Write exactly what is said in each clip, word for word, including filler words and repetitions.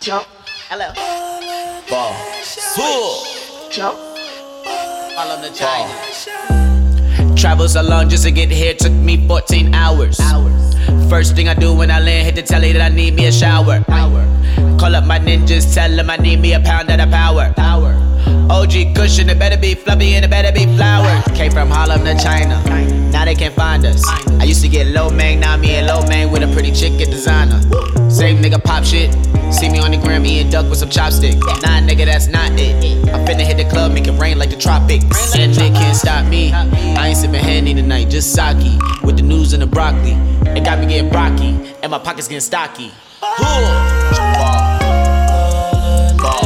Jump. Hello. Ball. Swoop. Jump. All on the China. Travel so long just to get here took me fourteen hours. First thing I do when I land, hit the telly that I need me a shower. Call up my ninjas, tell them I need me a pound of the power. O G cushion, it better be fluffy and it better be flowers. Came from Harlem to China, now they can't find us. I used to get low mang, now me and low mang with a pretty chick at designer. Same nigga pop shit, see me on the gram eating duck with some chopstick. Nah nigga, that's not it. I finna hit the club, make it rain like the tropics. And they can't stop me, I ain't sipping Henny tonight, just sake. With the news and the broccoli, it got me getting brocky, and my pockets getting stocky. Ball. Ball.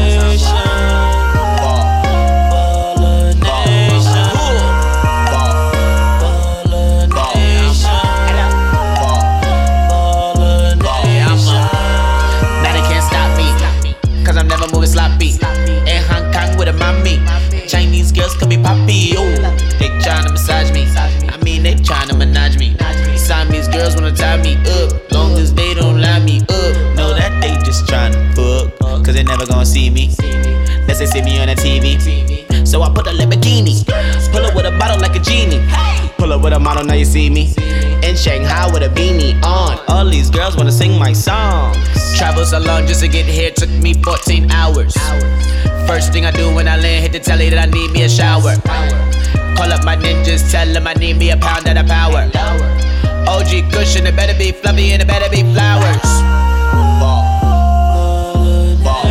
I'm never moving sloppy. In Hong Kong with a mommy. Chinese girls could be poppy. Ooh, they tryna massage me. I mean, they tryna menage me. Siamese girls wanna tie me up. Long as they don't lie me up. Know that they just tryna fuck. Cause they never gonna see me. Unless they see me on the T V. So I put a Lamborghini. Pull up with a bottle like a genie. Pull up with a model, now you see me. In Shanghai with a beanie on. All these girls wanna sing my songs. Travel so long just to get here took me fourteen hours. First thing I do when I land, hit the telly that I need me a shower. Call up my ninjas, tell them I need me a pound of the power. O G cushion, it better be fluffy and it better be flowers. Ball. Ball.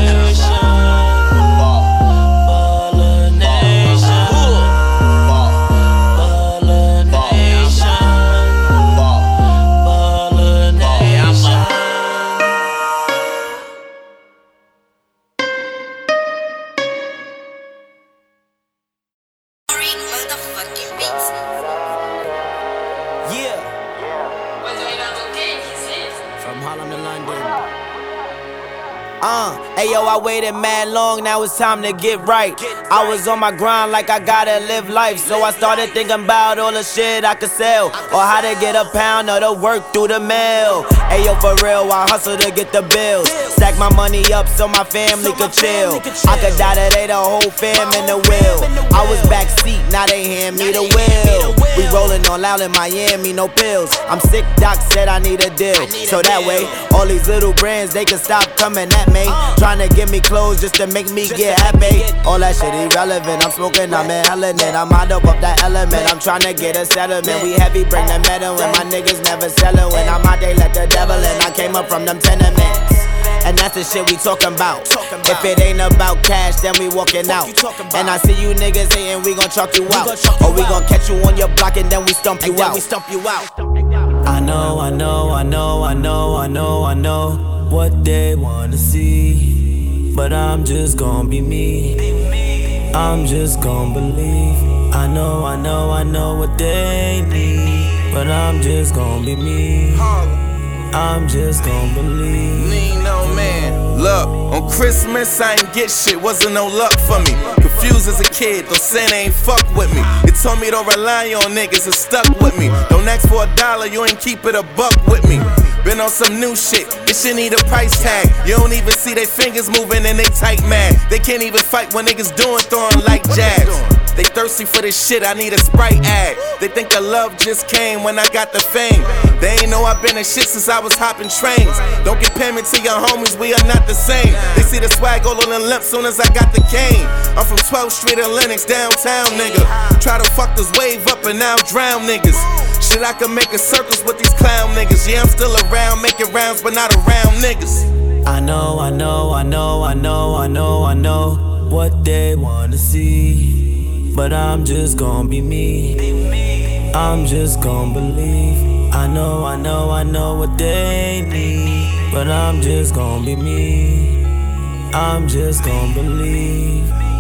Uh, ayo, I waited mad long, now it's time to get right. I was on my grind like I gotta live life, so I started thinking about all the shit I could sell, or how to get a pound of the work through the mail. Ayo, for real, I hustle to get the bills, stack my money up so my family could chill. I could die today, the whole fam in the wheel. I was backseat, now they hand me the wheel. We rollin' all out in Miami, no pills. I'm sick, doc said I need a deal, so that way all these little brands, they can stop coming at me, tryna give me clothes just to make me get happy. All that shit irrelevant, I'm smoking, I'm inhaling it. I'm out of that element, I'm tryna get a settlement. We heavy, bring the metal in, my niggas never sellin'. When I'm out, they let the devil in. I came up from them tenements, and that's the shit we talking about. If it ain't about cash, then we walking out. And I see you niggas hating, we gon' chalk you out. Or we gon' catch you on your block and then we stump you out. I know, I know, I know, I know, I know, I know what they wanna see, but I'm just gon' be me. I'm just gon' believe. I know, I know, I know what they need, but I'm just gon' be me. I'm just gon' believe. Lean on man. Look, on Christmas I ain't get shit, wasn't no luck for me. Confused as a kid, though Santa ain't fuck with me. It told me don't rely on niggas, it stuck with me. Don't ask for a dollar, you ain't keep it a buck with me. Been on some new shit, this shit need a price tag. You don't even see they fingers moving and they tight mad. They can't even fight when niggas doing throwing like jabs. They thirsty for this shit, I need a Sprite ad. They think the love just came when I got the fame. They ain't know I've been in shit since I was hopping trains. Don't compare me to your homies, we are not the same. They see the swag all on the limp soon as I got the cane. I'm from twelfth Street in Lenox, downtown nigga. Try to fuck this wave up and now drown niggas. Shit, I can make a circus with these clown niggas. Yeah, I'm still around, making rounds, but not around niggas. I know, I know, I know, I know, I know, I know what they wanna see, but I'm just gon' be me. I'm just gon' believe. I know, I know, I know what they need, but I'm just gon' be me. I'm just gon' believe.